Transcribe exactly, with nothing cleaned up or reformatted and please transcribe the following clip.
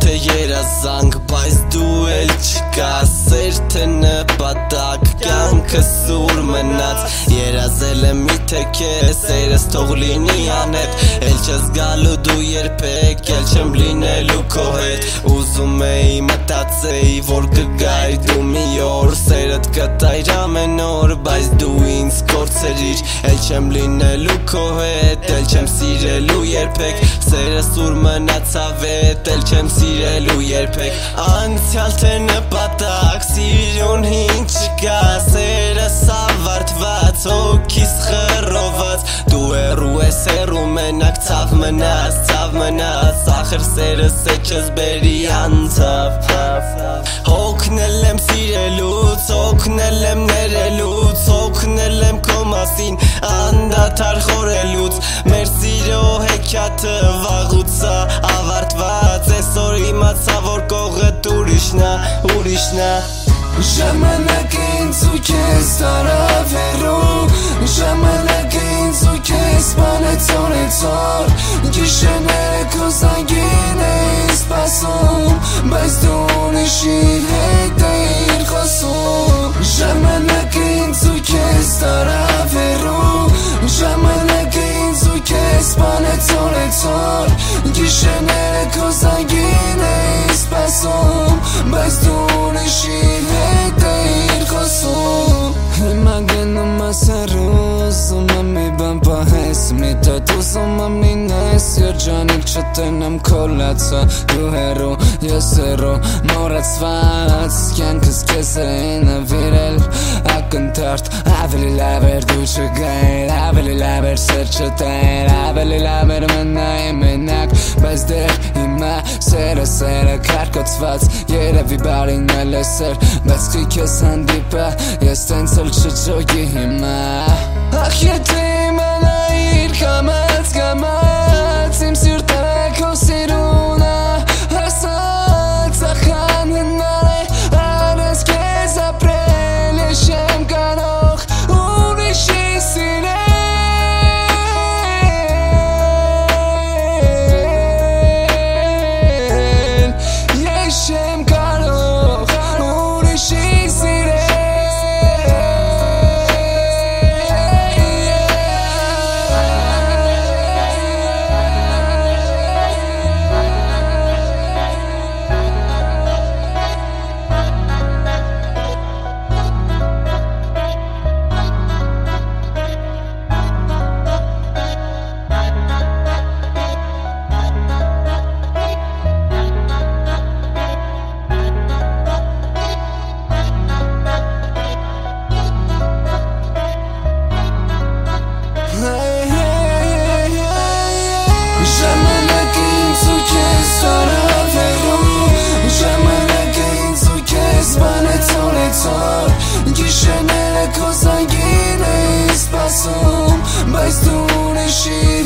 թե երազանք, բայց դու էլ չկաս, սեր թե նպատակ, կյանքը սուր մնաց, երազել եմ միթե քեզ, սերս թող լինի անհետ, էլ չես գալու դու երբեք, էլ չեմ լինելու քո հետ, ուզում էի մտածեի, որ կգայի դու մի օր, սերդ կտայր ամեն օր, բայց դու ինձ կորցրիր, էլ չեմ լինելու քո հետ, էլ չեմ սիրելու երբեք, սերս ուր մնաց ավետ, էլ չեմ սիրելու երբեք, անցյալ թե նպատակ, սիրուն հին չկա, սերս ավարտված, հոգիս խռոված, դու հեռու ես հեռու մենակ, ցավ մնաց, ցավ մնաց, ախր սերս է չես բերի անցավ, հոգնել եմ սիրելուց, հոգնել եմ ներելուց, հոգնել եմ քո մասին, անդադար խորելուց, մեր սիրո հեքիաթը վաղուց ա ավարտված, այսօր իմացա որ կողդ ուրիշն ա, ուրիշն ա, ժամանակը ինձ ու քեզ տարավ հեռու, ժամանակը ինձ ու քեզ սպանեց օրեցօր, գիշերները քո զանգին էի սպասում, բայց դու ուրիշի հետ էիր խոսում, ժամանակը ինձ ու քեզ տարավ հեռու, ժամանակը ինձ ու քեզ սպանեց օրեցօր, գիշերները քո զանգին էի սպասում, բայց դու ուրիշի հետ էիր խոսում, հիմա գնում ես հեռու, ուզում եմ մի բան պահես, մի տոտ ուզում եմ լինես, երջանիկ չտենեմ քո լացը, դու հեռու, ես հեռու, մոռացված, կյանքս քեզ էի նվիրել, ակնթարթ, ավելի լավ էր դու չգայր, ավելի լավ էր սեր չտայր, ավելի լավ էր մնայի մենակ, բայց դեր հիմա սերը սերը կարկոցված, երևի բարին էլ է սեր, բայց խի քեզ հանդիպա, ես տենց էլ չջոգի հիմա, ախ եթե իմանայիր կամաց կամաց, իմ սիրտը քո սիրուն ա, հասած ախան հնար է, արես քեզ ապրել, ես չեմ կարող ուրիշի սիրել, ես չեմ կարող ուրիշի սիրել, գիշերները քո զանգին էի սպասում, բայց դու ուրիշի